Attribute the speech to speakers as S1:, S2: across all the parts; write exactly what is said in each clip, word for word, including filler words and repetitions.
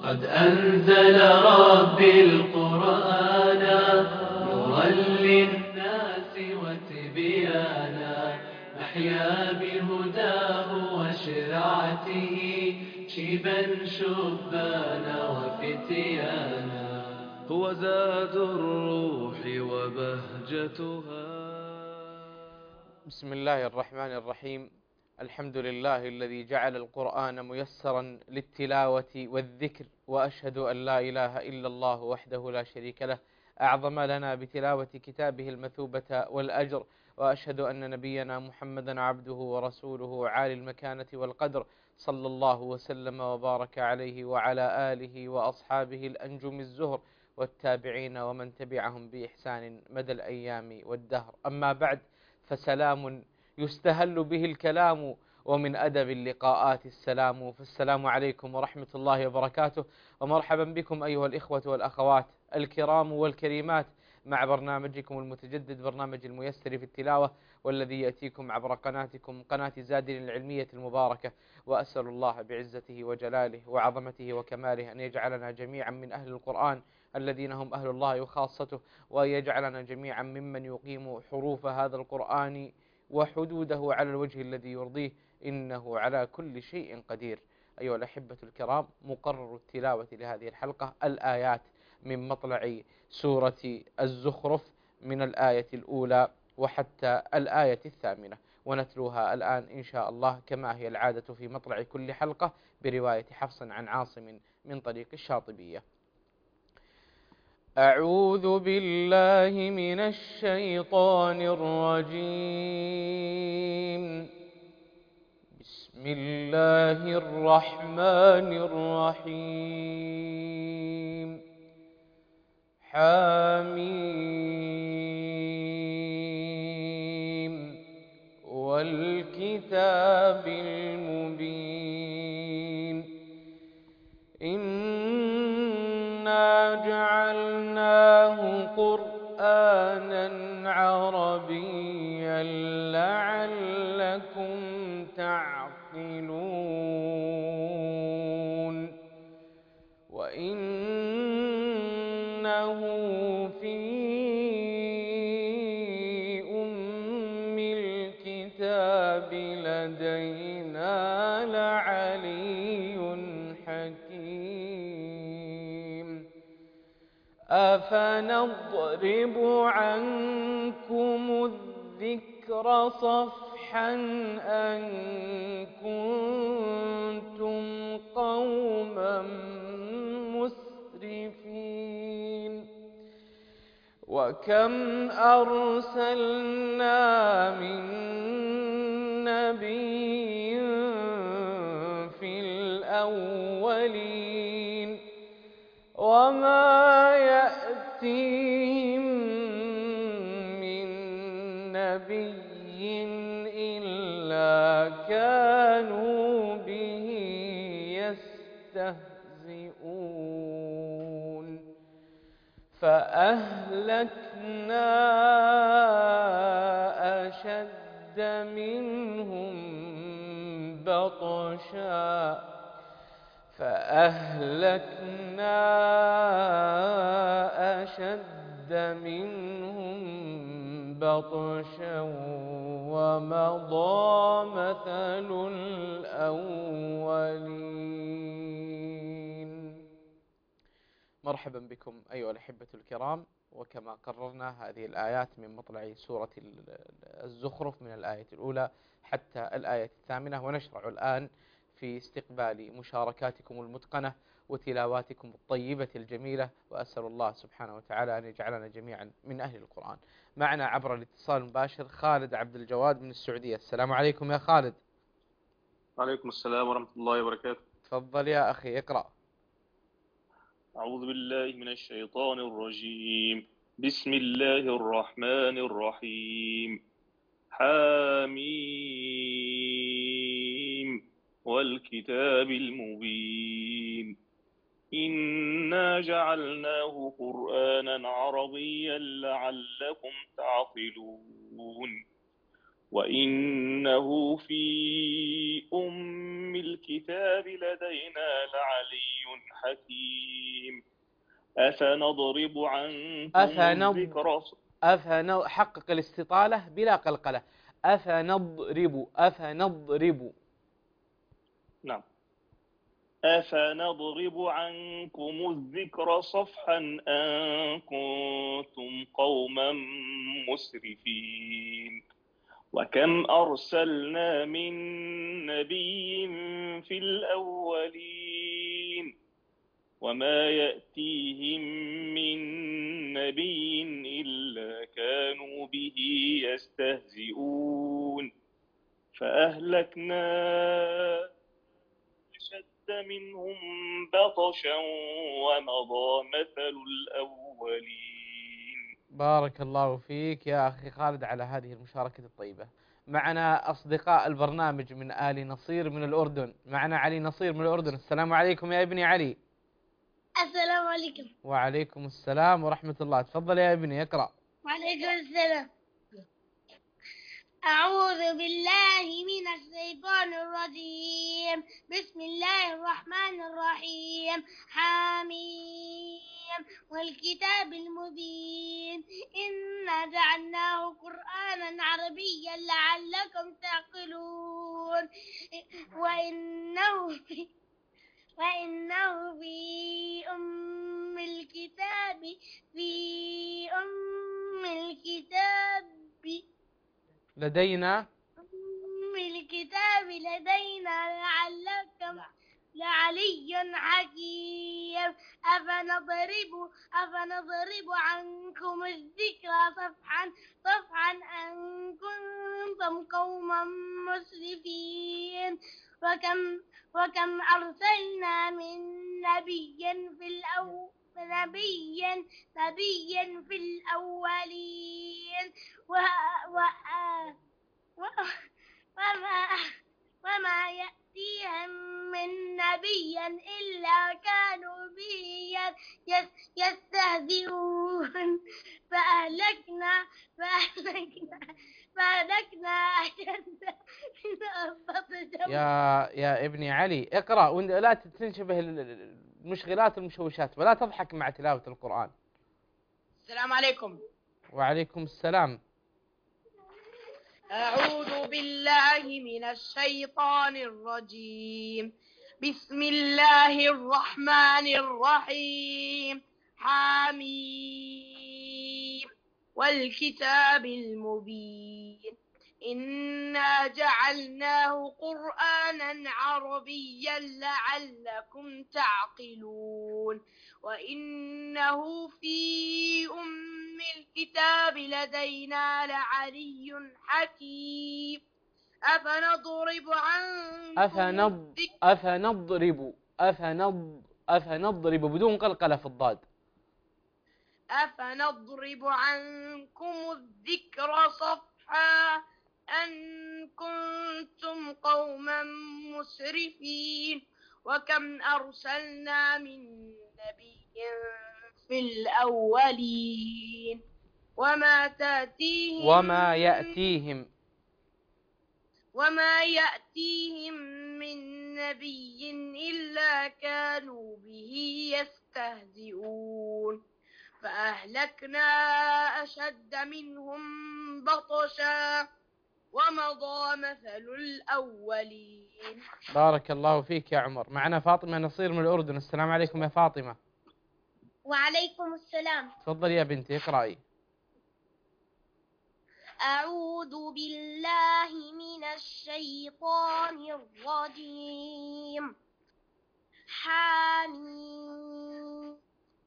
S1: قد أنزل ربي القرآن نورا للناس وتبيانا نحيا بهداه وشرعته شيبا شبانا وفتيانا هو زاد الروح وبهجتها.
S2: بسم الله الرحمن الرحيم. الحمد لله الذي جعل القرآن ميسرا للتلاوة والذكر، وأشهد أن لا إله إلا الله وحده لا شريك له أعظم لنا بتلاوة كتابه المثوبة والأجر، وأشهد أن نبينا محمدا عبده ورسوله عالي المكانة والقدر، صلى الله وسلم وبارك عليه وعلى آله وأصحابه الأنجم الزهر والتابعين ومن تبعهم بإحسان مدى الأيام والدهر. أما بعد، فسلام يستهل به الكلام، ومن أدب اللقاءات السلام. فالسلام عليكم ورحمة الله وبركاته، ومرحبا بكم أيها الإخوة والأخوات الكرام والكريمات مع برنامجكم المتجدد، برنامج الميسر في التلاوة، والذي يأتيكم عبر قناتكم قناة زاد العلمية المباركة. وأسأل الله بعزته وجلاله وعظمته وكماله أن يجعلنا جميعا من أهل القرآن الذين هم أهل الله وخاصته، وأن يجعلنا جميعا ممن يقيم حروف هذا القرآن وحدوده على الوجه الذي يرضيه، إنه على كل شيء قدير. أيها الأحبة الكرام، مقرر التلاوة لهذه الحلقة الآيات من مطلع سورة الزخرف من الآية الأولى وحتى الآية الثامنة، ونتلوها الآن إن شاء الله كما هي العادة في مطلع كل حلقة برواية حفص عن عاصم من طريق الشاطبية. أعوذ بالله من الشيطان الرجيم. بسم الله الرحمن الرحيم. حميم والكتاب المبين. إنا جعلناه قرآنا عربيا لعلكم تعقلون. وإنه في أم الكتاب لدينا لعلي حكيم. أفنضرب عنكم الذكر صفحا أن كنتم قوما مسرفين. وكم أرسلنا من نبي في الأولين وما يأتيهم من نبي إلا كانوا به يستهزئون. فأهلكنا أشد منهم بطشا فأهلكنا أشد منهم بطشا ومضى مثل الأولين. مرحبا بكم أيها الأحبة الكرام. وكما قررنا، هذه الآيات من مطلع سورة الزخرف من الآية الأولى حتى الآية الثامنة، ونشرع الآن في استقبال مشاركاتكم المتقنة وتلاواتكم الطيبة الجميلة، وأسأل الله سبحانه وتعالى أن يجعلنا جميعا من أهل القرآن. معنا عبر الاتصال المباشر خالد عبد الجواد من السعودية. السلام عليكم يا خالد.
S3: وعليكم السلام ورحمة الله وبركاته.
S2: تفضل يا أخي، اقرأ.
S3: أعوذ بالله من الشيطان الرجيم. بسم الله الرحمن الرحيم. حميم والكتاب المبين. إنا جعلناه قرآنا عربيا لعلكم تعقلون. وإنه في أم الكتاب لدينا لعلي حكيم أفنضرب عنكم
S2: أفنض
S3: الذكر
S2: أفنض حقق الاستطالة بلا قلقلة. أفنضرب أفنضرب.
S3: نعم أفنضرب عنكم الذكر صفحا أن كنتم قوما مسرفين وكم أرسلنا من نبي في الأولين وما يأتيهم من نبي إلا كانوا به يستهزئون فأهلكنا أشد منهم بطشا ومضى مثل الأولين.
S2: بارك الله فيك يا أخي خالد على هذه المشاركة الطيبة. معنا أصدقاء البرنامج من آل نصير من الأردن. معنا علي نصير من الأردن. السلام عليكم يا ابني علي.
S4: السلام عليكم.
S2: وعليكم السلام ورحمة الله. تفضل يا ابني اقرأ.
S4: وعليكم السلام. أعوذ بالله من الشيطان الرجيم. بسم الله الرحمن الرحيم. حميم والكتاب المبين إنا جعلناه قرآنا عربيا لعلكم تعقلون وإنه في وإنه في أم الكتاب في أم الكتاب
S2: لدينا
S4: أم الكتاب لدينا لعلكم لعلي حكيم أفنضرب أفنضرب عنكم الذكر صفحا صفحا أن كنتم قوما مسرفين وكم وكم أرسلنا من نبي في الأول نبي نبي في الأولين و و و وما وما يأتيهم من نبي إلا كانوا به يستهزئون فأهلكنا فأهلكنا فأهلكنا أشد من
S2: يا يا ابني علي اقرأ ولا تنشبه المشغلات المشوشات ولا تضحك مع تلاوة القرآن.
S5: السلام عليكم.
S2: وعليكم السلام.
S5: أعوذ بالله من الشيطان الرجيم. بسم الله الرحمن الرحيم. حميم والكتاب المبين إنا جعلناه قرآنا عربيا لعلكم تعقلون وإنه في أم الكتاب لدينا لعلي حكيم أفنضرب عنكم
S2: أفنض أفنضرب أفنض أفنضرب بدون قلقلة في الضاد.
S5: أفنضرب عنكم الذكر صفحا أن كنتم قوما مسرفين وكم أرسلنا من نبي في الأولين وما تأتيهم
S2: وما يأتيهم
S5: وما يأتيهم من نبي إلا كانوا به يستهزئون فأهلكنا أشد منهم بطشا ومضى مثل الأولين.
S2: بارك الله فيك يا عمر. معنا فاطمة نصير من الأردن. السلام عليكم يا فاطمة.
S4: وعليكم السلام.
S2: تفضل يا بنتي اقرأي.
S4: أعوذ بالله من الشيطان الرجيم. حميم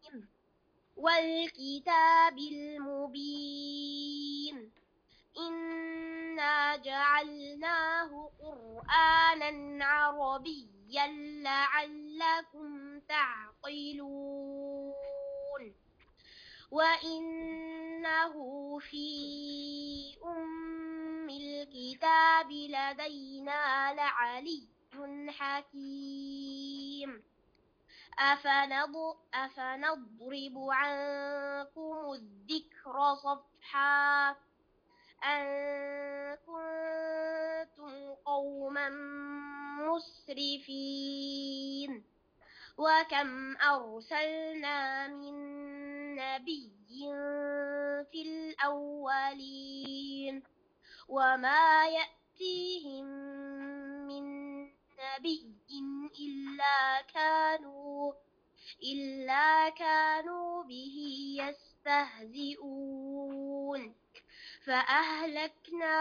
S4: والكتاب المبين إنا جعلناه قرآنا عربيا لعلكم تعقلون وإنه في أم الكتاب لدينا لعلي حكيم أفنضرب عنكم الذكر صفحا أن كنتم قوما مسرفين وكم أرسلنا من نبي في الأولين وما يأتيهم من نبي إلا كانوا إلا كانوا به يستهزئون فأهلكنا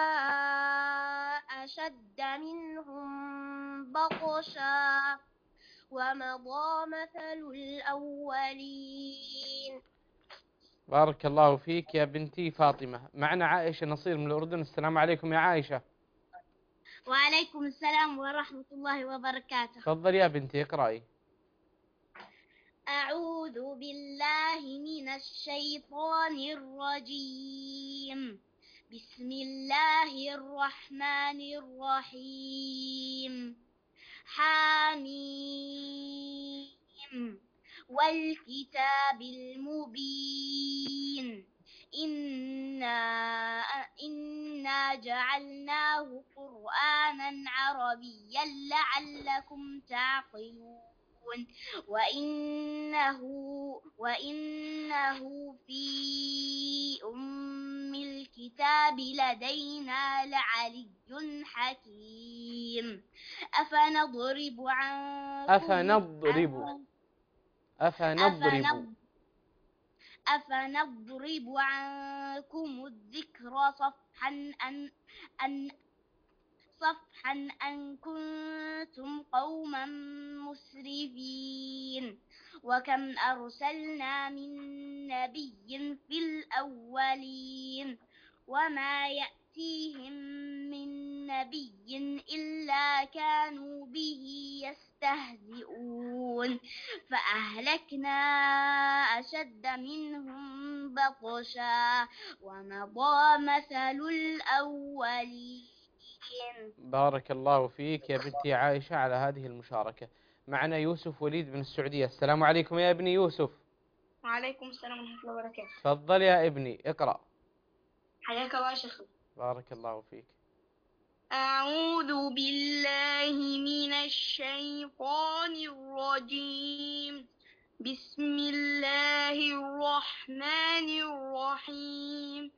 S4: أشد منهم بطشا ومضى مثل الأولين.
S2: بارك الله فيك يا بنتي فاطمة. معنا عائشة نصير من الأردن. السلام عليكم يا عائشة.
S4: وعليكم السلام ورحمة الله وبركاته.
S2: تفضل يا بنتي اقرأي.
S4: أعوذ بالله من الشيطان الرجيم. بسم الله الرحمن الرحيم. حاميم والكتاب المبين إنا إنا جعلناه قرآنا عربيا لعلكم تعقلون وإنه وإنه في أم الكتاب لدينا لعلي حكيم. أفنضرب عنكم
S2: أفنضرب أفنضرب
S4: أفنضرب عنكم الذكر صفحا أن أن صفحا أن كنتم قوما مسرفين وكم أرسلنا من نبي في الأولين وما يأتيهم من نبي إلا كانوا به يستهزئون فأهلكنا أشد منهم بطشا ومضى مثل الأولين.
S2: بارك الله فيك يا بنتي عائشة على هذه المشاركة. معنا يوسف وليد من السعودية. السلام عليكم يا ابني يوسف.
S6: وعليكم السلام ورحمة الله وبركاته.
S2: تفضل يا ابني اقرأ.
S6: حياك الله شيخ.
S2: بارك الله فيك.
S5: أعوذ بالله من الشيطان الرجيم. بسم الله الرحمن الرحيم.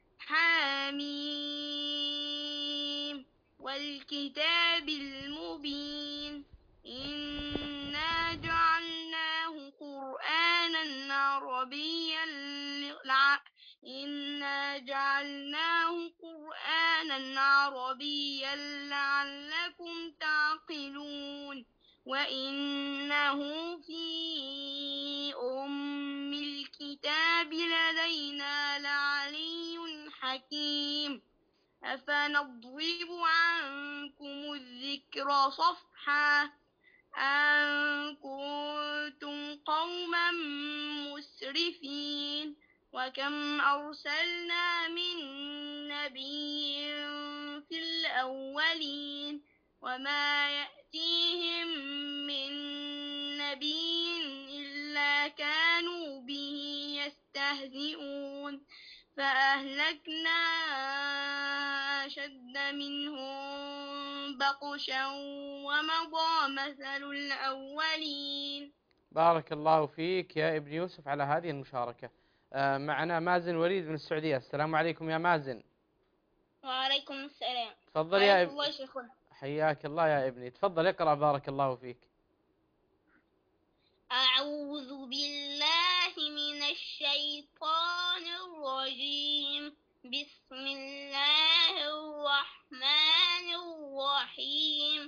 S5: حاميم والكتاب المبين إنا جعلناه قرآنا عربيا لع... إنا جعلناه قرآنا عربيا لعلكم تعقلون وإنه في أم الكتاب لدينا لعلي حكيم. أفنضرب عنكم الذكر صفحا أن كنتم قوما مسرفين وكم أرسلنا من نبي في الأولين وما يأتيهم من نبي إلا كانوا به يستهزئون فأهلكنا أشد منهم بطشا ومضى مثل الأولين.
S2: بارك الله فيك يا ابن يوسف على هذه المشاركة. آه معنا مازن وليد من السعودية. السلام عليكم يا مازن.
S4: وعليكم السلام.
S2: تفضل يا ابني. حياك الله يا ابني. تفضل اقرأ بارك الله فيك.
S4: أعوذ بالله من الشيطان الرجيم. بسم الله الرحمن الرحيم.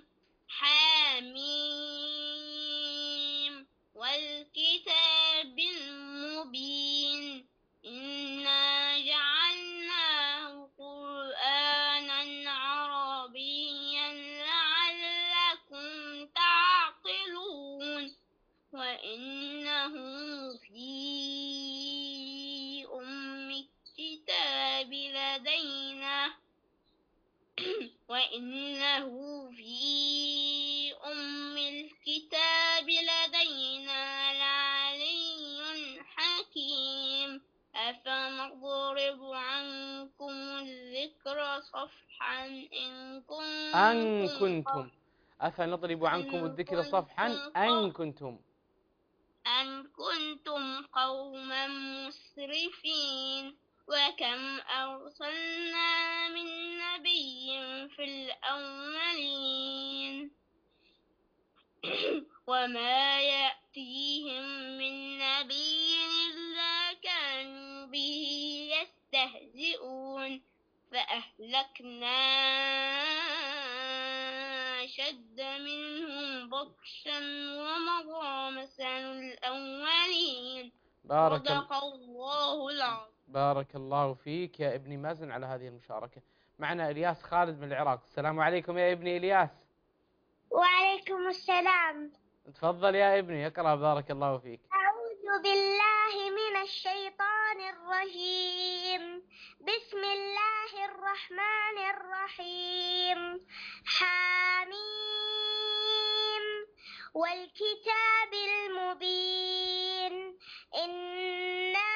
S4: حاميم والكتاب المبين إنا جعلناه قرآنا عربيا لعلكم تعقلون وإنه في أم الكتاب لدينا وإنه في أم الكتاب لدينا لعلي حكيم. أفنضرب عنكم الذكر صفحا إن كنتم
S2: أن كنتم أفنضرب عنكم الذكر صفحا أن كنتم
S4: أن كنتم قوما مسرفين وكم أرسلنا من نبي في الأولين وما يأتيهم من نبي إلا كانوا به يستهزئون فأهلكنا أشد منهم بطشا ومضى مثل الأولين.
S2: بارك,
S4: صدق الله العظيم.
S2: بارك الله فيك يا ابني مازن على هذه المشاركة. معنا إلياس خالد من العراق. السلام عليكم يا ابني إلياس.
S5: وعليكم السلام.
S2: تفضل يا ابني اقرأ. بارك الله فيك.
S5: أعوذ بالله من الشيطان الرجيم. بسم الله الرحمن الرحيم. حميم والكتاب المبين. إنا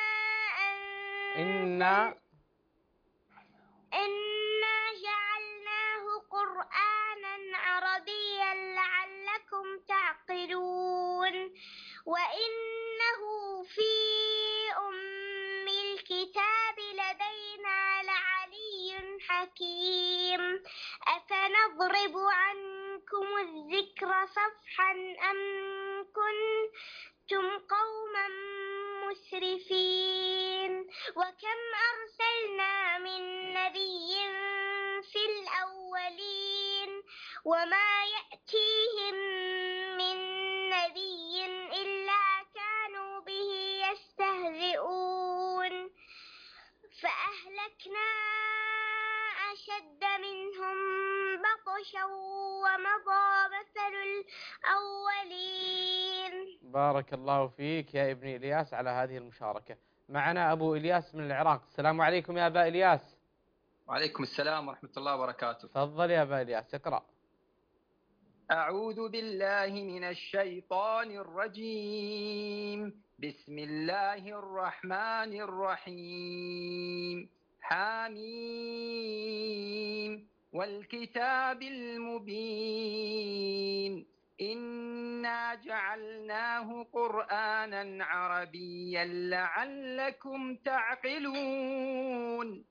S2: إنا
S5: إنا جعلناه قرآنا عربيا لعلكم تعقلون وإنه في أم الكتاب لدينا لعلي حكيم. أفنضرب عنكم الذكر صفحا أم كنتم قوما مسرفين وكم أرسلنا من نبي في الأولين وما يأتيهم من نبي إلا كانوا به يستهزئون فأهلكنا أشد منهم بطشا ومضى مثل الأولين.
S2: بارك الله فيك يا ابني إلياس على هذه المشاركة. معنا أبو إلياس من العراق. السلام عليكم يا أبا إلياس.
S7: وعليكم السلام ورحمة الله وبركاته.
S2: تفضل يا أبا إلياس اقرأ.
S7: أعوذ بالله من الشيطان الرجيم. بسم الله الرحمن الرحيم. حميم والكتاب المبين. إنا جعلناه قرآنا عربيا لعلكم تعقلون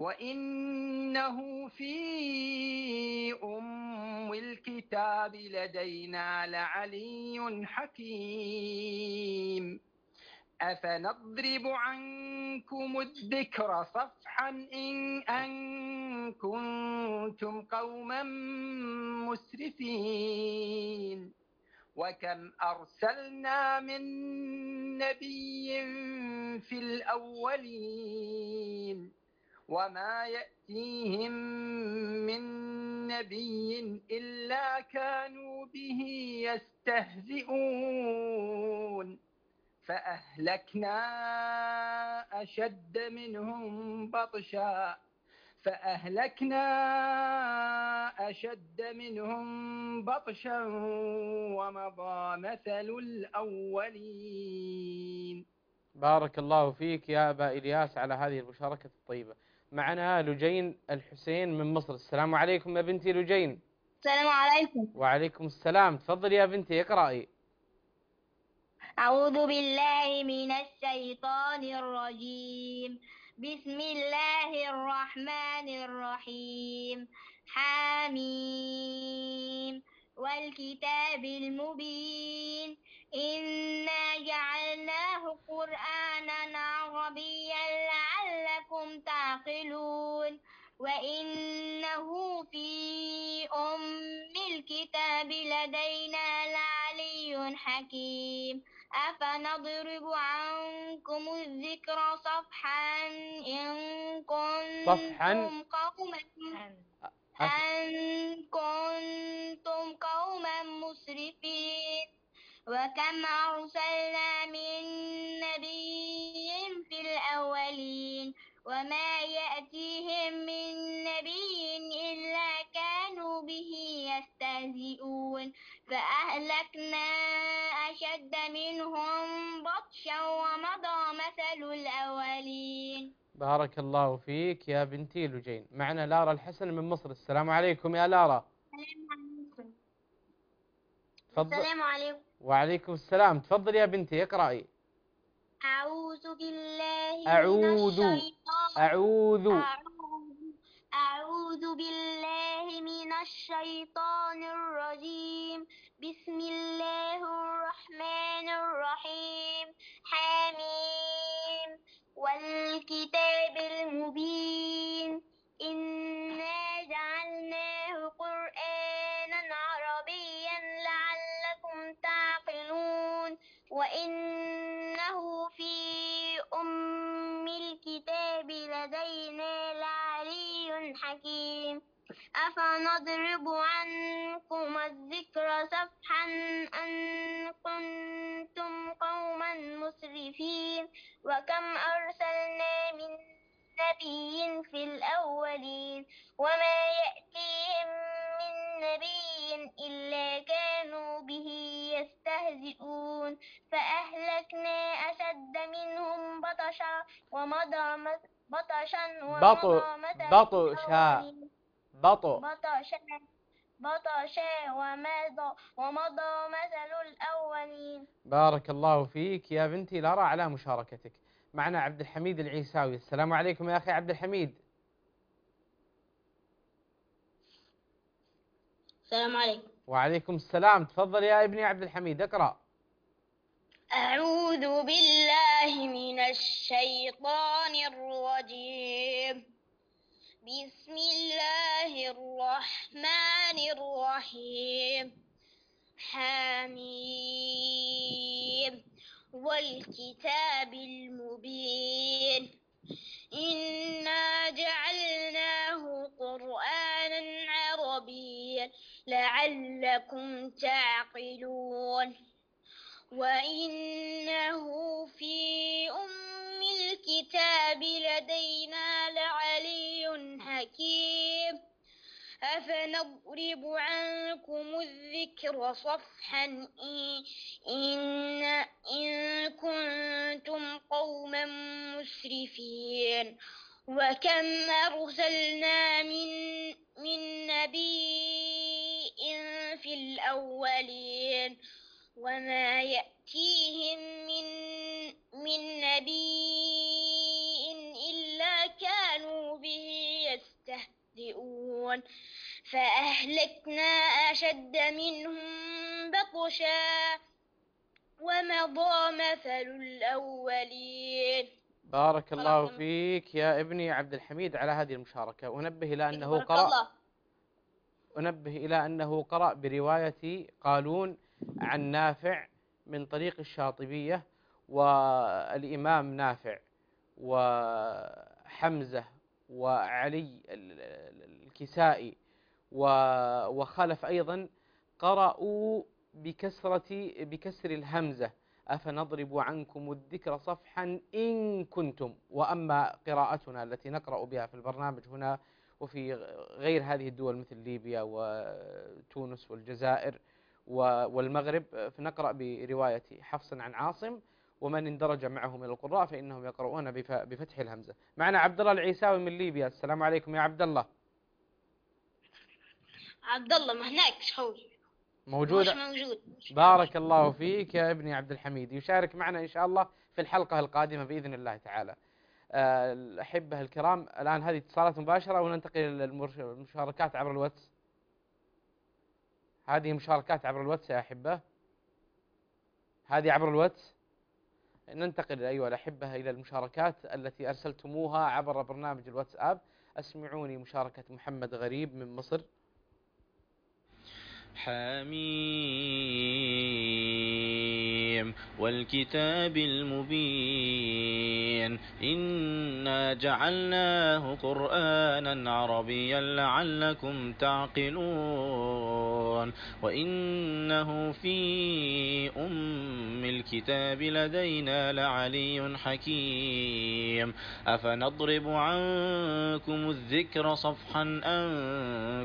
S7: وإنه في أم الكتاب لدينا لعلي حكيم. أفنضرب عنكم الذكر صفحا إن أن كنتم قوما مسرفين وكم أرسلنا من نبي في الأولين وما يأتيهم من نبي إلا كانوا به يستهزئون فأهلكنا أشد منهم بطشا فأهلكنا أشد منهم بطشا ومضى مثل الأولين.
S2: بارك الله فيك يا أبا إلياس على هذه المشاركة الطيبة. معنا لجين الحسين من مصر. السلام عليكم يا بنتي لجين.
S5: السلام عليكم.
S2: وعليكم السلام. تفضل يا بنتي اقرأي.
S5: أعوذ بالله من الشيطان الرجيم. بسم الله الرحمن الرحيم. حميم والكتاب المبين. إنا جعلناه قرآنا عربيا لعلكم تعقلون وإنه في أم الكتاب لدينا لعلي حكيم. أفنضرب عنكم الذكر صفحا إن كنتم قوما أن كنتم قوما مسرفين وكم أرسلنا من نبي في الأولين وما يأتيهم من نبي إلا كانوا به يستهزئون فأهلكنا أشد منهم بطشا ومضى مثل الأولين.
S2: بارك الله فيك يا بنتي لجين. معنا لارا الحسن من مصر. السلام عليكم يا لارا. تفضل.
S5: السلام عليكم.
S2: وعليكم السلام. تفضل يا بنتي اقرأي.
S5: أعوذ بالله
S2: أعوذ
S5: من الشيطان
S2: أعوذ
S5: أعوذ أعوذ بالله من الشيطان الرجيم. بسم الله الرحمن الرحيم. حميم والكتاب المبين. إنا جعلناه قرآنا عربيا لعلكم تعقلون. وإنه في أم الكتاب لدينا لعلي حكيم. أفنضرب عنكم الذكر صفحا أن كنتم قوما مسرفين. وكم أرسلنا من نبي في الأولين وما يأتيهم من نبي إلا كانوا به يستهزئون. فأهلكنا أشد منهم بطشا ومضى مس- بطشا ومضى مثل
S2: بطشا
S5: الأولين.
S2: بطو
S5: بطشا بطشا ومضى ومضى مثل الأولين.
S2: بارك الله فيك يا بنتي لارا على مشاركتك. معنا عبد الحميد العيساوي. السلام عليكم يا أخي عبد الحميد.
S4: السلام عليكم.
S2: وعليكم السلام. تفضل يا ابني عبد الحميد اقرأ.
S5: أعوذ بالله من الشيطان الرجيم. بسم الله الرحمن الرحيم. حميم والكتاب المبين. إنا جعلناه قرآنا عربيا لعلكم تعقلون. وإنه في أم الكتاب لدينا لعلي حكيم. أفنضرب عنكم الذكر صفحا إن, إن, إن كنتم قوما مسرفين. وكم أرسلنا من, من نبي في الأولين وما يأتيهم من, من نبي إلا كانوا به يستهزئون. فأهلكنا أشد منهم بطشا ومضى مثل الأولين.
S2: بارك الله فيك يا ابني عبد الحميد على هذه المشاركة. أنبه إلى أنه قرأ أنبه إلى أنه قرأ برواية قالون عن نافع من طريق الشاطبية، والإمام نافع وحمزة وعلي الكسائي وخلف أيضا قرأوا بكسرة بكسر الهمزة. أفنضرب عنكم الذكر صفحا إن كنتم. وأما قراءتنا التي نقرأ بها في البرنامج هنا وفي غير هذه الدول مثل ليبيا وتونس والجزائر والمغرب فنقرأ برواية حفص عن عاصم، ومن اندرج معه من القراء فإنهم يقرؤون بفتح الهمزة. معنا عبد الله العيساوي من ليبيا. السلام عليكم يا عبد الله.
S4: عبد الله ما هناك شوي
S2: موجود.
S4: مش موجود.
S2: بارك الله فيك يا ابني عبد الحميد. يشارك معنا إن شاء الله في الحلقة القادمة بإذن الله تعالى. الأحبة الكرام، الآن هذه اتصالات مباشرة وننتقل إلى المشاركات عبر الواتس. هذه مشاركات عبر الواتس يا أحبة، هذه عبر الواتس. ننتقل أيها الأحبة إلى المشاركات التي أرسلتموها عبر برنامج الواتساب. أسمعوني مشاركة محمد غريب من مصر.
S8: حميم والكتاب المبين. إنا جعلناه قرآنا عربيا لعلكم تعقلون. وإنه في أم الكتاب لدينا لعلي حكيم. أفنضرب عنكم الذكر صفحا أن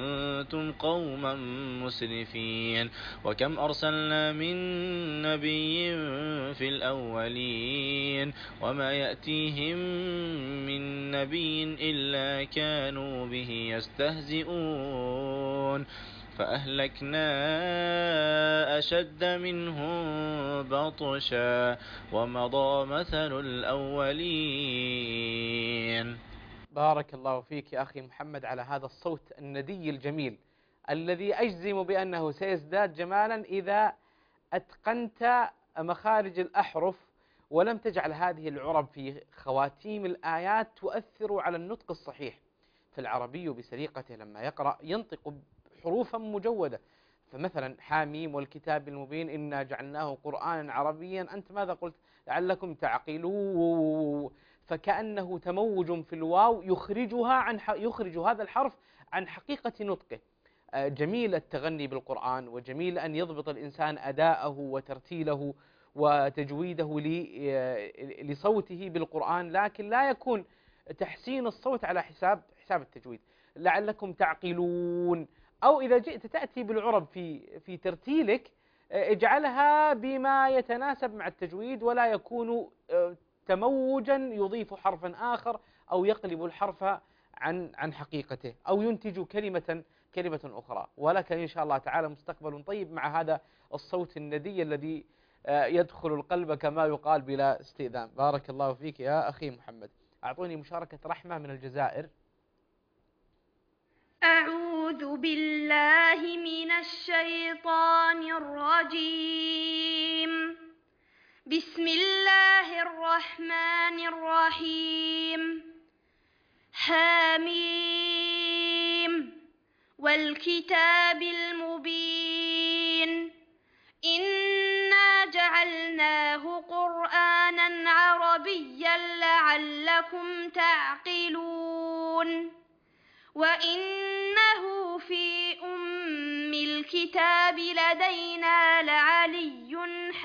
S8: كنتم قوما مسرفين. وكم أرسلنا من نبي في الأولين وما يأتيهم من نبي إلا كانوا به يستهزئون فأهلكنا أشد منهم بطشا ومضى مثل الأولين.
S2: بارك الله فيك يا أخي محمد على هذا الصوت الندي الجميل الذي أجزم بأنه سيزداد جمالا إذا أتقنت مخارج الأحرف ولم تجعل هذه العرب في خواتيم الآيات تؤثر على النطق الصحيح. فالعربي بسليقته لما يقرأ ينطق حروفا مجودة، فمثلا حاميم والكتاب المبين إنا جعلناه قرآنا عربيا، أنت ماذا قلت؟ لعلكم تعقلون، فكأنه تموج في الواو يخرجها عن يخرج هذا الحرف عن حقيقة نطقه. جميل التغني بالقرآن، وجميل أن يضبط الإنسان أداءه وترتيله وتجويده لصوته بالقرآن، لكن لا يكون تحسين الصوت على حساب حساب التجويد. لعلكم تعقلون، أو إذا جئت تأتي بالعرب في في ترتيلك اجعلها بما يتناسب مع التجويد، ولا يكون تموجا يضيف حرفا آخر أو يقلب الحرف عن عن حقيقته أو ينتج كلمة كلمة أخرى. ولك إن شاء الله تعالى مستقبل طيب مع هذا الصوت الندي الذي يدخل القلب كما يقال بلا استئذان. بارك الله فيك يا أخي محمد. أعطوني مشاركة رحمة من الجزائر.
S9: أعوذ بالله من الشيطان الرجيم. بسم الله الرحمن الرحيم. حميم والكتاب المبين إنا جعلناه قرآنا عربيا لعلكم تعقلون وإنه في أم الكتاب لدينا لعلي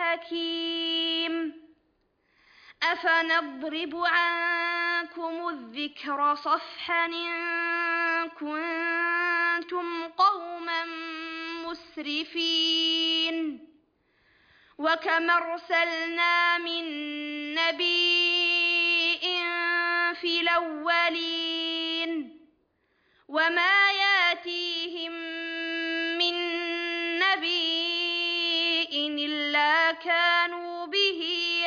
S9: حكيم. أفنضرب عنكم الذكر صفحا إن كنتم قوما مسرفين. وكم أرسلنا من نبي في الأولين وما ياتيهم من نبي إلا كانوا به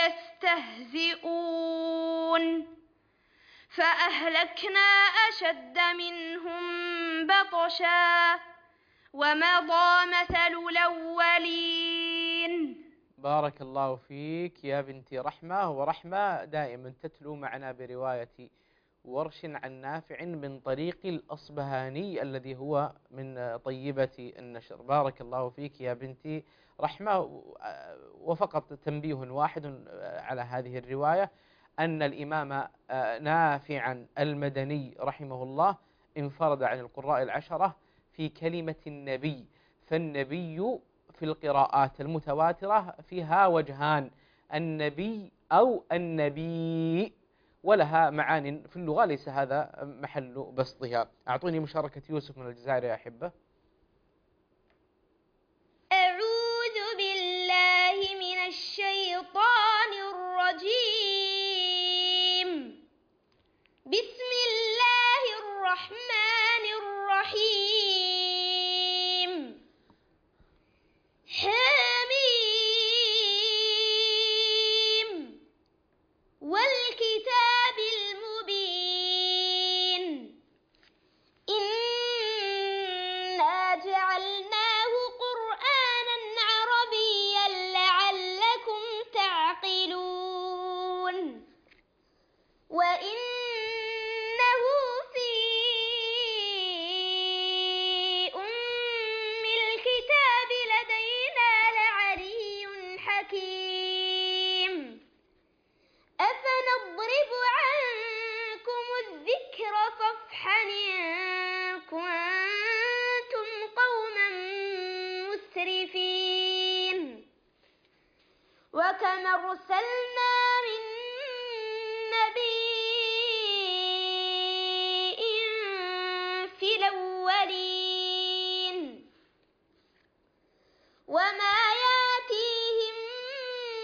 S9: يستهزئون فأهلكنا أشد منهم بطشا ومضى مثل الأولين.
S2: بارك الله فيك يا بنتي رحمة. ورحمة دائما تتلو معنا برواية ورش عن نافع من طريق الأصبهاني الذي هو من طيبة النشر. بارك الله فيك يا بنتي رحمة. وفقط تنبيه واحد على هذه الرواية، أن الإمام نافعا المدني رحمه الله انفرد عن القراء العشرة في كلمة النبي، فالنبي في القراءات المتواترة فيها وجهان، النبي أو النبي، ولها معان في اللغة ليس هذا محل بسطها. أعطوني مشاركة يوسف من الجزائر يا أحبة.
S5: أعوذ بالله من الشيطان الرجيم. بسم الله الرحمن الرحيم. حميم والكتاب المبين إنا جعلناه قرآنا عربيا لعلكم تعقلون وإنه في أم الكتاب لدينا لعلي حكيم. أفنضرب عنكم الذكر صفحا إن كنتم قوما مسرفين. وكم أرسلنا من نبي في الأولين وما ياتيهم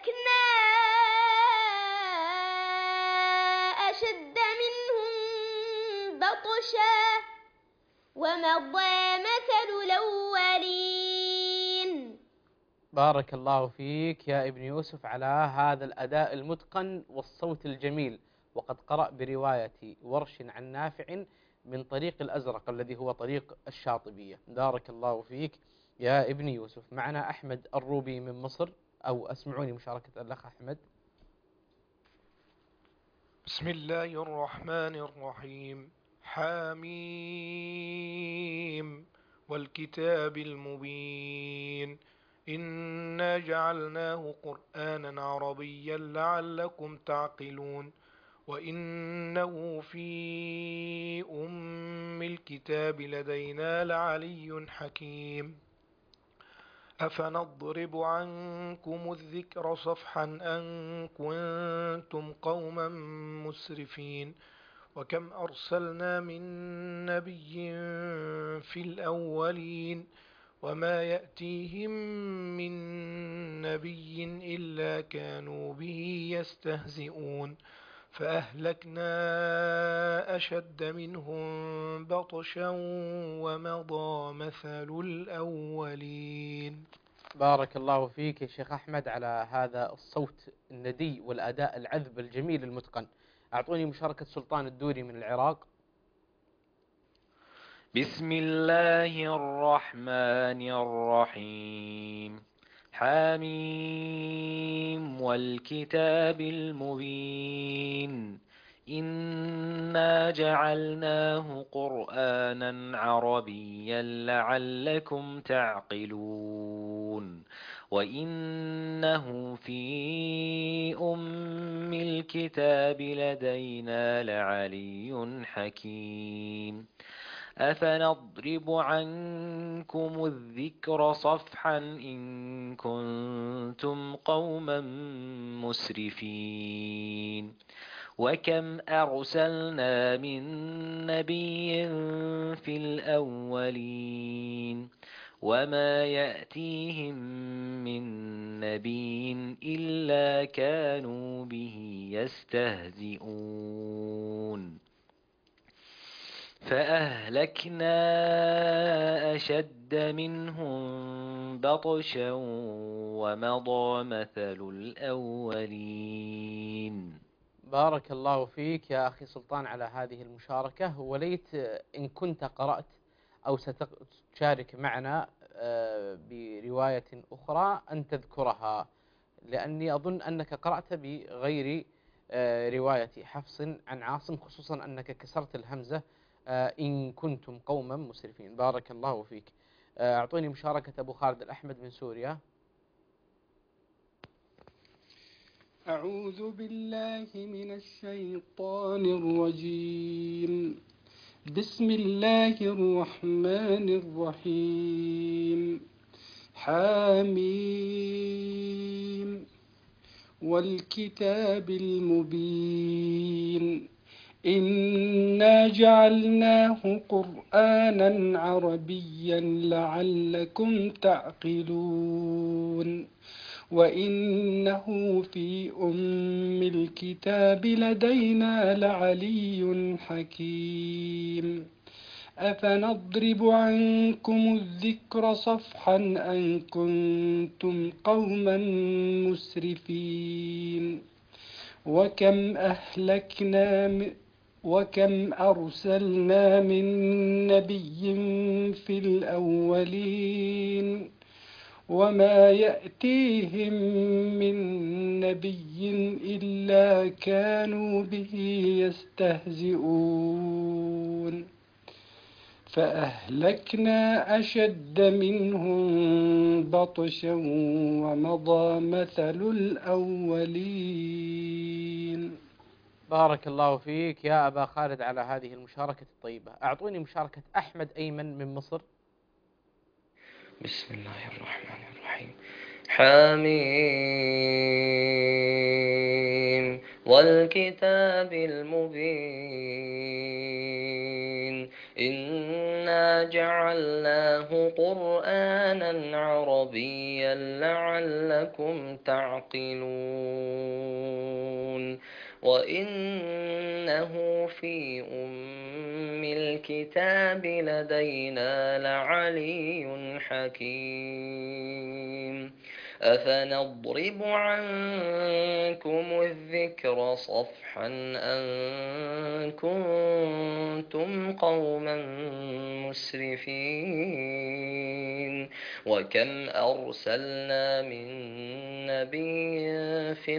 S5: فأهلكنا أشد منهم بطشا ومضى مثل الأولين.
S2: بارك الله فيك يا ابن يوسف على هذا الأداء المتقن والصوت الجميل، وقد قرأ برواية ورش عن نافع من طريق الأزرق الذي هو طريق الشاطبية. بارك الله فيك يا ابن يوسف. معنا أحمد الروبي من مصر، أو أسمعوني مشاركة الأخ أحمد.
S10: بسم الله الرحمن الرحيم. حاميم والكتاب المبين إنا جعلناه قرآنا عربيا لعلكم تعقلون وإنه في أم الكتاب لدينا لعلي حكيم. أفنضرب عنكم الذكر صفحا أن كنتم قوما مسرفين وكم أرسلنا من نبي في الأولين وما يأتيهم من نبي إلا كانوا به يستهزئون فأهلكنا أشد منهم بطشا ومضى مثل الأولين.
S2: بارك الله فيك يا شيخ أحمد على هذا الصوت الندي والأداء العذب الجميل المتقن. أعطوني مشاركة سلطان الدوري من العراق.
S11: بسم الله الرحمن الرحيم. حاميم والكتاب المبين إنا جعلناه قرآنا عربيا لعلكم تعقلون وإنه في أم الكتاب لدينا لعلي حكيم. أفنضرب عنكم الذكر صفحا إن كنتم قوما مسرفين وكم أرسلنا من نبي في الأولين وما يأتيهم من نبي إلا كانوا به يستهزئون فأهلكنا أشد منهم بطشا ومضى مثل الأولين.
S2: بارك الله فيك يا أخي سلطان على هذه المشاركة، وليت إن كنت قرأت أو ستشارك معنا برواية أخرى أن تذكرها، لأني أظن أنك قرأت بغير رواية حفص عن عاصم، خصوصا أنك كسرت الهمزة إن كنتم قوما مسرفين. بارك الله فيك. أعطوني مشاركة أبو خالد الأحمد من سوريا.
S12: أعوذ بالله من الشيطان الرجيم. بسم الله الرحمن الرحيم. حاميم والكتاب المبين إنا جعلناه قرآنا عربيا لعلكم تعقلون وإنه في أم الكتاب لدينا لعلي حكيم. أفنضرب عنكم الذكر صفحا أن كنتم قوما مسرفين وكم أهلكنا من وكم أرسلنا من نبي في الأولين وما يأتيهم من نبي إلا كانوا به يستهزئون فأهلكنا أشد منهم بطشا ومضى مثل الأولين.
S2: بارك الله فيك يا أبا خالد على هذه المشاركة الطيبة. أعطوني مشاركة أحمد أيمن من مصر.
S13: بسم الله الرحمن الرحيم. حاميم
S11: والكتاب المبين إنا جعلناه قرآنا عربيا لعلكم تعقلون وإنه في أم الكتاب لدينا لعلي حكيم أفنضرب عنكم الذكر صفحا أن كنتم قوما مسرفين وكم أرسلنا من نبي في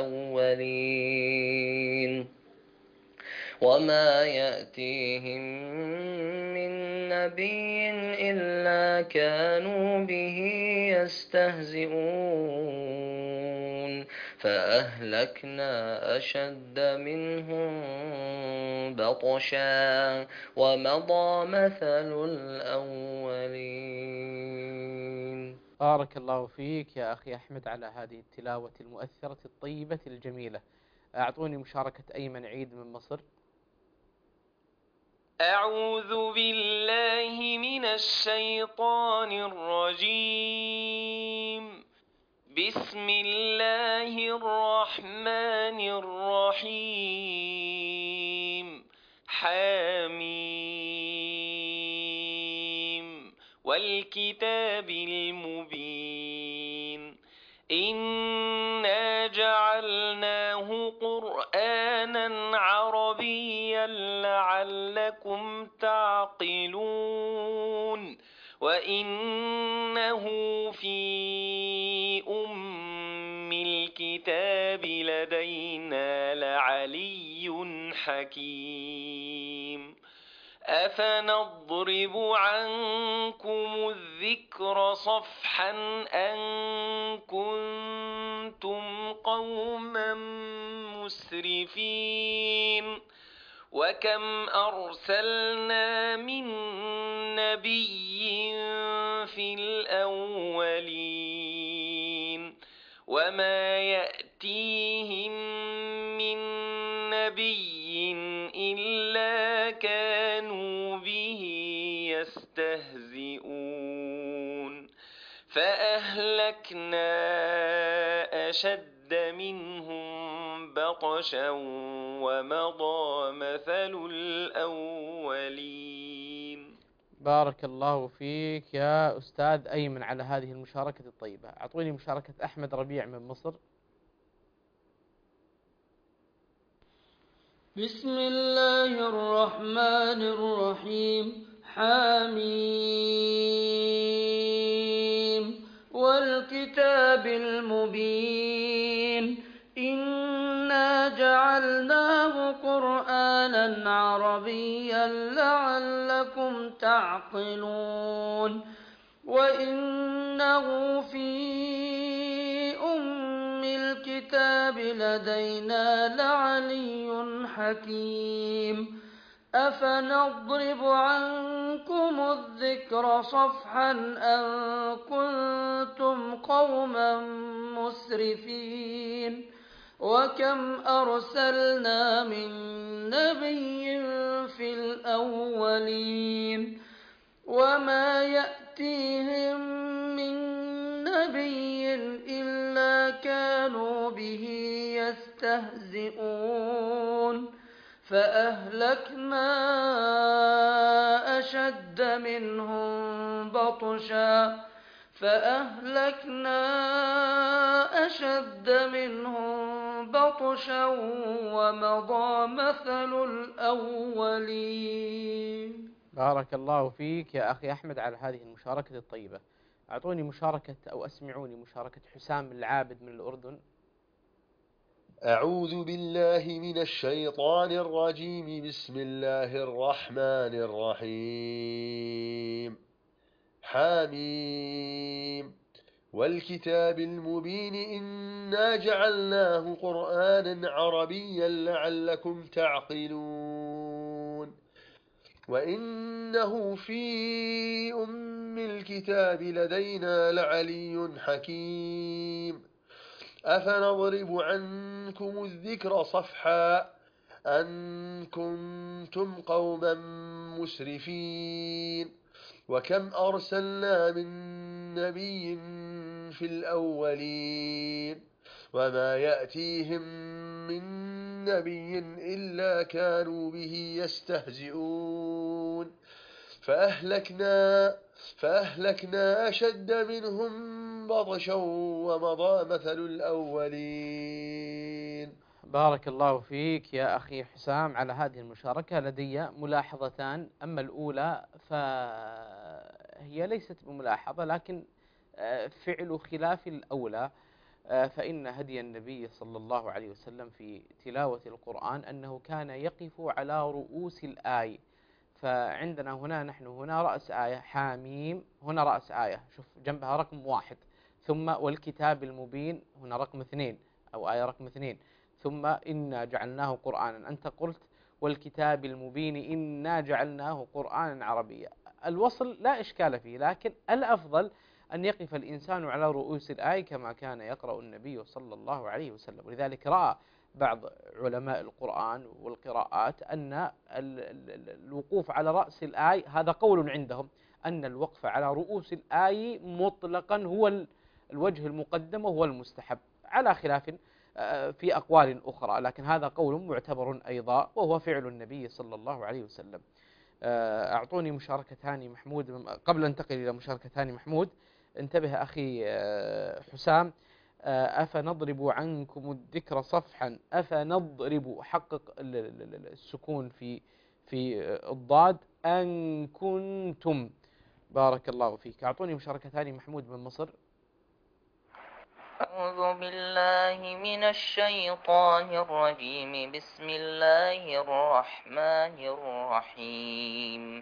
S11: الأولين وما يأتيهم من نبي إلا كانوا به يستهزئون فأهلكنا أشد منهم بطشا ومضى مثل الأولين.
S2: بارك الله فيك يا أخي أحمد على هذه التلاوة المؤثرة الطيبة الجميلة. أعطوني مشاركة أيمن عيد من مصر.
S13: أعوذ بالله من الشيطان الرجيم. بسم الله الرحمن الرحيم. حميم والكتاب المبين إنا جعلناه قرآنا عربيا لعلكم تعقلون وإنه في أم الكتاب لدينا لعلي حكيم أفنضرب عنكم الذكر صفحا أن كنتم قوما مسرفين وكم أرسلنا من نبي في الأولين وما يأتيهم من نبي إلا كانوا به يستهزئون فأهلكنا أشد منهم بطشا ومضى مثل الأولين.
S2: بارك الله فيك يا أستاذ أيمن على هذه المشاركة الطيبة. أعطوني مشاركة أحمد ربيع من مصر.
S1: بسم الله الرحمن الرحيم. حميم والكتاب المبين إنا جعلناه قرآنا عربيا لعلكم تعقلون وإنه في أم الكتاب لدينا لعلي حكيم أفنضرب عنكم الذكر صفحا أن كنتم قوما مسرفين وكم أرسلنا من نبي في الأولين وما يأتيهم من نبي إلا كانوا به يستهزئون فأهلكنا أشد منهم بطشا فأهلكنا أشد منهم بطشا ومضى مثل الأولين.
S2: بارك الله فيك يا أخي أحمد على هذه المشاركة الطيبة. أعطوني مشاركة أو أسمعوني مشاركة حسام العابد من الأردن.
S14: أعوذ بالله من الشيطان الرجيم. بسم الله الرحمن الرحيم. حميم والكتاب المبين إنا جعلناه قرآنا عربيا لعلكم تعقلون وإنه في أم الكتاب لدينا لعلي حكيم أفنضرب عنكم الذكر صفحا أن كنتم قوما مسرفين وكم أرسلنا من نبي في الأولين وما يأتيهم من نبي إلا كانوا به يستهزئون فأهلكنا فأهلكنا أشد منهم بطشا ومضى مثل الأولين.
S2: بارك الله فيك يا أخي حسام على هذه المشاركة. لدي ملاحظتان، أما الأولى فهي ليست بملاحظة لكن فعل خلاف الأولى، فإن هدي النبي صلى الله عليه وسلم في تلاوة القرآن أنه كان يقف على رؤوس الآية. فعندنا هنا نحن هنا رأس آية حاميم، هنا رأس آية شوف جنبها رقم واحد، ثم والكتاب المبين هنا رقم اثنين أو آية رقم اثنين، ثم إنا جعلناه قرآنا، أنت قلت والكتاب المبين إنا جعلناه قرآنا عربيا. الوصل لا إشكال فيه، لكن الأفضل أن يقف الإنسان على رؤوس الآية كما كان يقرأ النبي صلى الله عليه وسلم. ولذلك رأى بعض علماء القرآن والقراءات أن الوقوف على رأس الآية هذا قول عندهم، أن الوقف على رؤوس الآية مطلقا هو الوجه المقدم وهو المستحب، على خلاف في أقوال أخرى، لكن هذا قول معتبر أيضا وهو فعل النبي صلى الله عليه وسلم. أعطوني مشاركتان محمود قبل أن أنتقل إلى مشاركتان محمود. انتبه أخي حسام، أفنضرب عنكم الذكر صفحا، أفنضرب، حقق السكون في في الضاد، أن كنتم. بارك الله فيك. أعطوني مشاركتان محمود من مصر.
S11: أعوذ بالله من الشيطان الرجيم. بسم الله الرحمن الرحيم.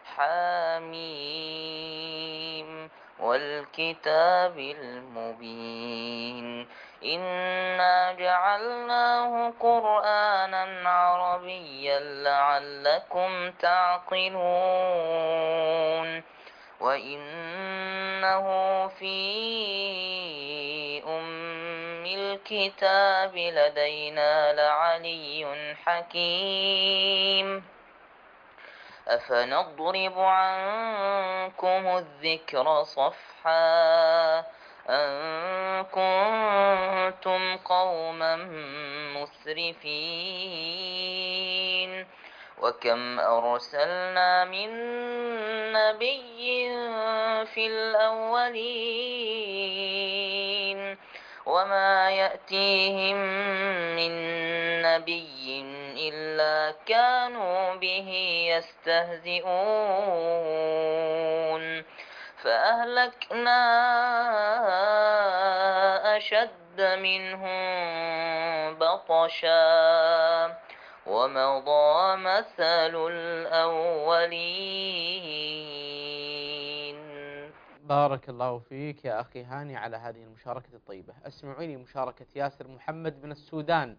S11: حاميم والكتاب المبين إنا جعلناه قرآنا عربيا لعلكم تعقلون وإنه في أم الكتاب لدينا لعلي حكيم أفنضرب عنكم الذكر صفحا أن كنتم قوما مسرفين وكم أرسلنا من نبي في الأولين وما يأتيهم من نبي إلا كانوا به يستهزئون فأهلكنا أشد منهم بطشا ومضى مثل الأولين.
S2: بارك الله فيك يا أخي هاني على هذه المشاركة الطيبة. أسمعوني مشاركة ياسر محمد من السودان.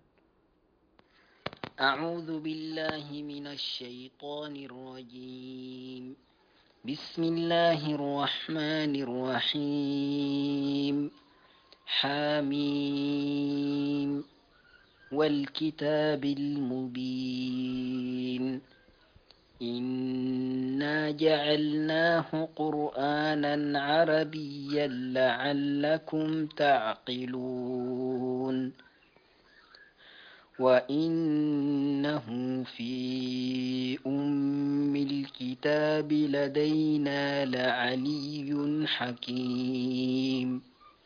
S15: أعوذ بالله من الشيطان الرجيم. بسم الله الرحمن الرحيم. حاميم والكتاب المبين إنا جعلناه قرآنا عربيا لعلكم تعقلون وإنه في أم الكتاب لدينا لعلي حكيم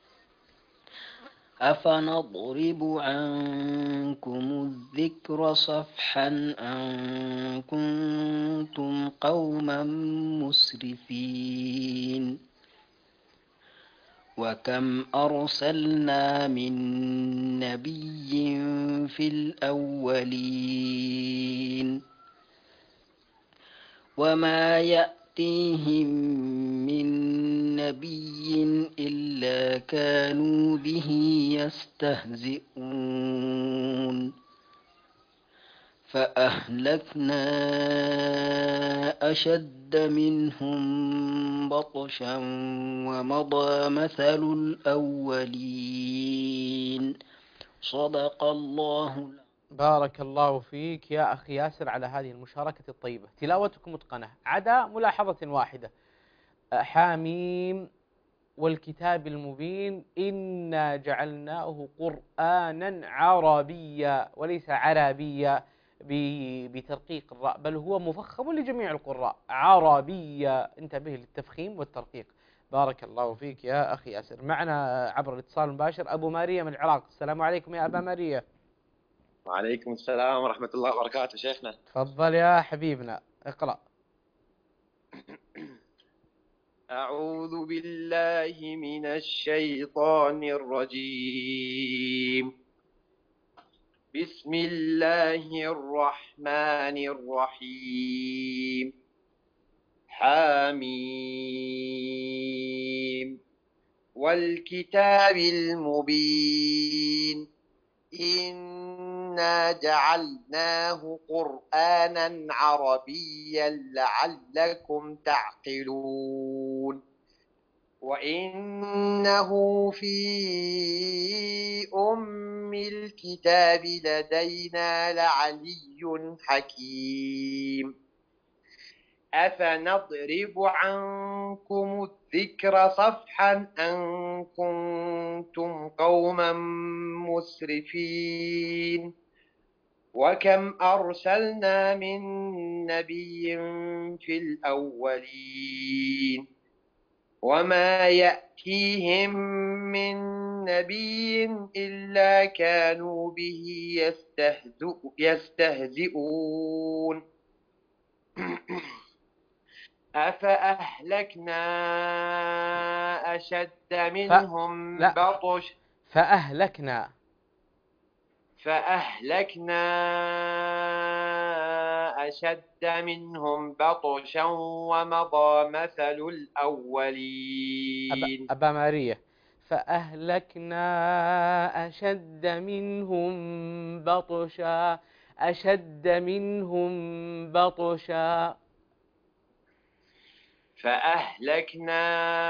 S15: أفنضرب عنكم الذكر صفحا أن كنتم قوما مسرفين وكم أرسلنا من نبي في الأولين وما يأتيهم من نبي إلا كانوا به يستهزئون فأهلكنا أشد أشد منهم بطشا ومضى مثل الأولين صدق الله.
S2: بارك الله فيك يا أخي ياسر على هذه المشاركة الطيبة، تلاوتكم متقنة، عدا ملاحظة واحدة: حاميم والكتاب المبين إنا جعلناه قرآنا عربيا وليس عربيا بترقيق الراء، بل هو مفخم لجميع القراء، عربيا، انتبه للتفخيم والترقيق. بارك الله فيك يا أخي ياسر. معنا عبر الاتصال المباشر أبو ماريا من العراق. السلام عليكم يا أبا ماريا.
S16: وعليكم السلام ورحمة الله وبركاته شيخنا.
S2: تفضل يا حبيبنا، اقرأ.
S16: أعوذ بالله من الشيطان الرجيم. بسم الله الرحمن الرحيم. حاميم والكتاب المبين إنا جعلناه قرآنا عربيا لعلكم تعقلون وإنه في أم الكتاب لدينا لعلي حكيم أفنضرب عنكم الذكر صفحا أن كنتم قوما مسرفين وكم أرسلنا من نبي في الأولين وما يأتيهم من نبي إلا كانوا به يستهزئون أفأهلكنا أشد منهم
S2: ف...
S16: بطش
S2: فأهلكنا
S16: فأهلكنا أشد منهم بطشا ومضى مثل الأولين.
S2: أبا ماريا، فأهلكنا أشد منهم بطشا، أشد منهم بطشا.
S16: فأهلكنا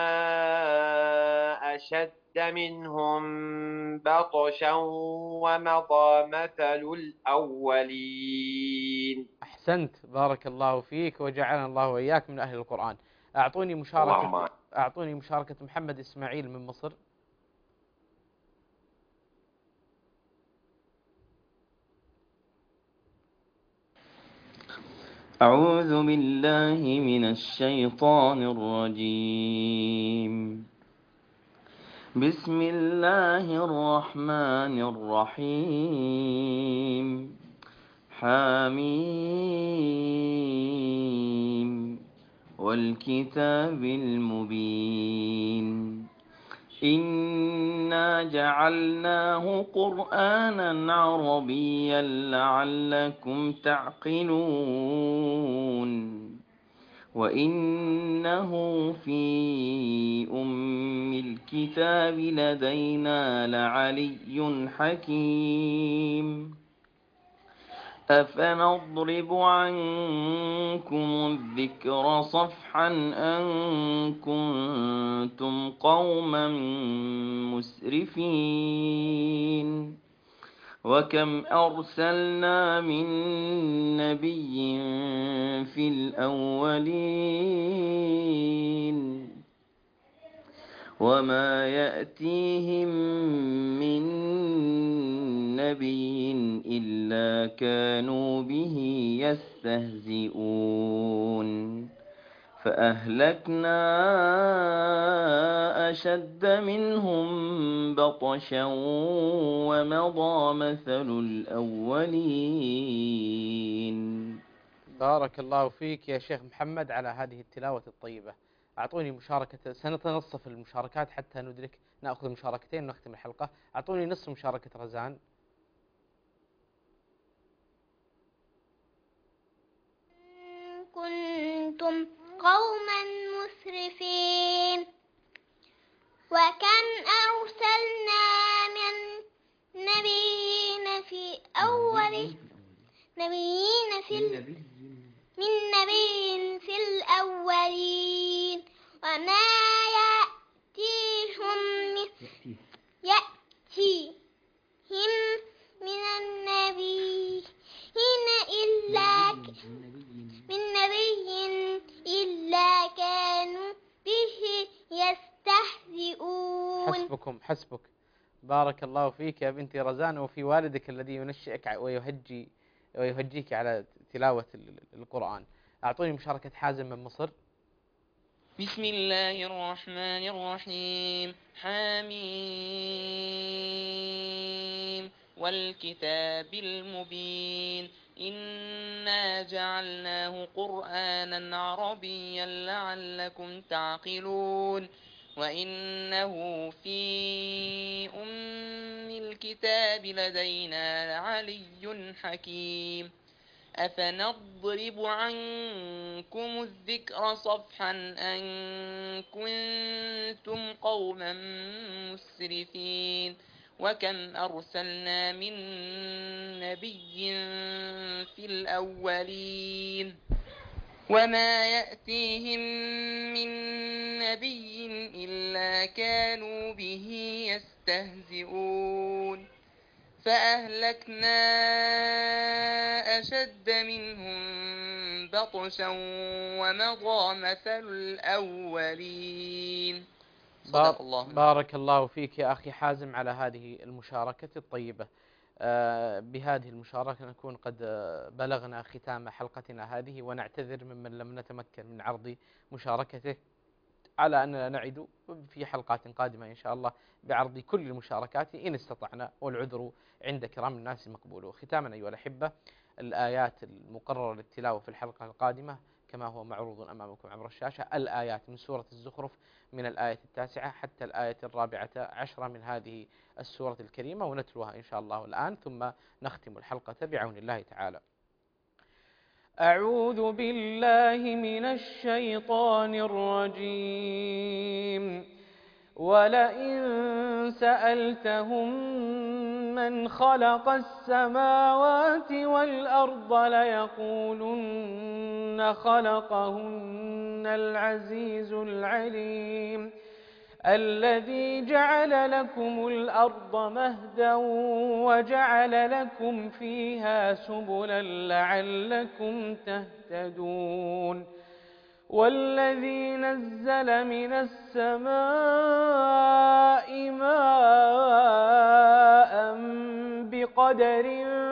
S16: أشد منهم بطشا ومضى مثل الأولين.
S2: أحسنت، بارك الله فيك وجعلنا الله وإياك من أهل القرآن. أعطوني مشاركة أعطوني مشاركة محمد إسماعيل من مصر.
S8: أعوذ بالله من الشيطان الرجيم. بسم الله الرحمن الرحيم. حاميم والكتاب المبين إنا جعلناه قرآنا عربيا لعلكم تعقلون وإنه في أم الكتاب لدينا لعلي حكيم أفنضرب عنكم الذكر صفحا أن كنتم قوما مسرفين وكم أرسلنا من نبي في الأولين وما يأتيهم من نبي إلا كانوا به يستهزئون فأهلكنا أشد منهم بطشا ومضى مثل الأولين.
S2: بارك الله فيك يا شيخ محمد على هذه التلاوة الطيبة. أعطوني مشاركة، سنتنصف المشاركات حتى ندرك نأخذ مشاركتين ونختم الحلقة. أعطوني نصف مشاركة رزان.
S5: كنتم قوما مسرفين وكم أرسلنا من نبيين في أول نبيين في من نبي في الأولين وما يأتيهم من يأتيهم من النبي إلا من نبي إلا كانوا به يستهزئون.
S2: حسبكم حسبك، بارك الله فيك يا بنتي رزان، وفي والدك الذي ينشئك ويهجي ويهجيك على تلاوة القرآن. أعطوني مشاركة حازم من مصر.
S17: بسم الله الرحمن الرحيم. حميم والكتاب المبين إنا جعلناه قرآنا عربيا لعلكم تعقلون وإنه في أم الكتاب لدينا لعلي حكيم. أفنضرب عنكم الذكر صفحا أن كنتم قوما مسرفين وكم أرسلنا من نبي في الأولين وما يأتيهم من نبي إلا كانوا به يستهزئون فأهلكنا أشد منهم بطشا ومضى مثل الأولين. صدق الله.
S2: بارك الله فيك يا أخي حازم على هذه المشاركة الطيبة. آه بهذه المشاركة نكون قد بلغنا ختام حلقتنا هذه، ونعتذر ممن لم نتمكن من عرض مشاركته، على أننا نعد في حلقات قادمة إن شاء الله بعرض كل المشاركات إن استطعنا، والعذر عند كرام الناس مقبول. ختاما أيها الأحبة، الآيات المقررة للتلاوة في الحلقة القادمة كما هو معروض أمامكم عبر الشاشة، الآيات من سورة الزخرف من الآية التاسعة حتى الآية الرابعة عشرة من هذه السورة الكريمة، ونتلوها إن شاء الله الآن ثم نختم الحلقة بعون الله تعالى. أعوذ بالله من الشيطان الرجيم. ولئن سألتهم من خلق السماوات والأرض ليقولن خلقهن العزيز العليم الذي جعل لكم الأرض مهدا وجعل لكم فيها سبلا لعلكم تهتدون والذي نزل من السماء ماء بقدر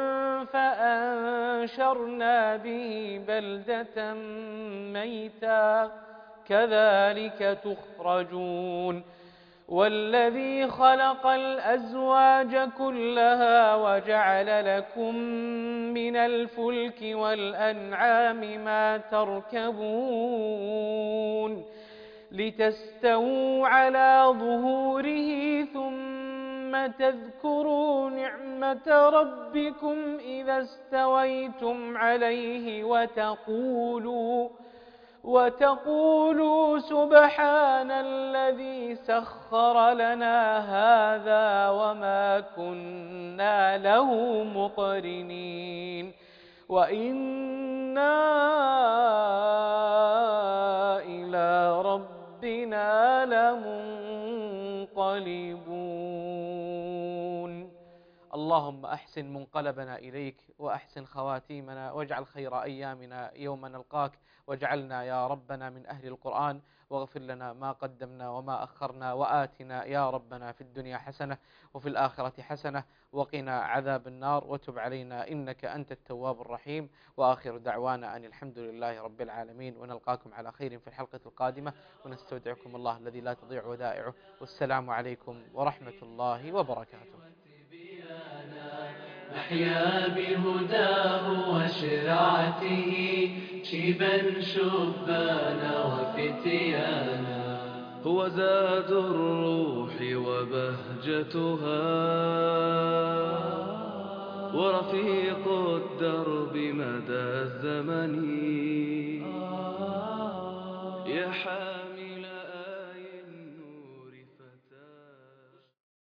S2: فأنشرنا به بلدة ميتا كذلك تخرجون والذي خلق الأزواج كلها وجعل لكم من الفلك والأنعام ما تركبون لتستووا على ظهوره ثم تذكروا نعمة ربكم إذا استويتم عليه وتقولوا وتقولوا سبحان الذي سخر لنا هذا وما كنا له مقرنين وإنا إلى ربنا لمنقلبون. اللهم أحسن منقلبنا إليك وأحسن خواتيمنا واجعل خير أيامنا يوم نلقاك، واجعلنا يا ربنا من أهل القرآن، واغفر لنا ما قدمنا وما أخرنا، وآتنا يا ربنا في الدنيا حسنة وفي الآخرة حسنة وقنا عذاب النار، وتب علينا إنك أنت التواب الرحيم. وآخر دعوانا أن الحمد لله رب العالمين، ونلقاكم على خير في الحلقة القادمة، ونستودعكم الله الذي لا تضيع ودائعه، والسلام عليكم ورحمة الله وبركاته.
S18: نحيا بهداه وشرعته شيبا شبانا وفتيانا،
S19: هو زاد الروح وبهجتها ورفيق الدرب مدى الزمن. يا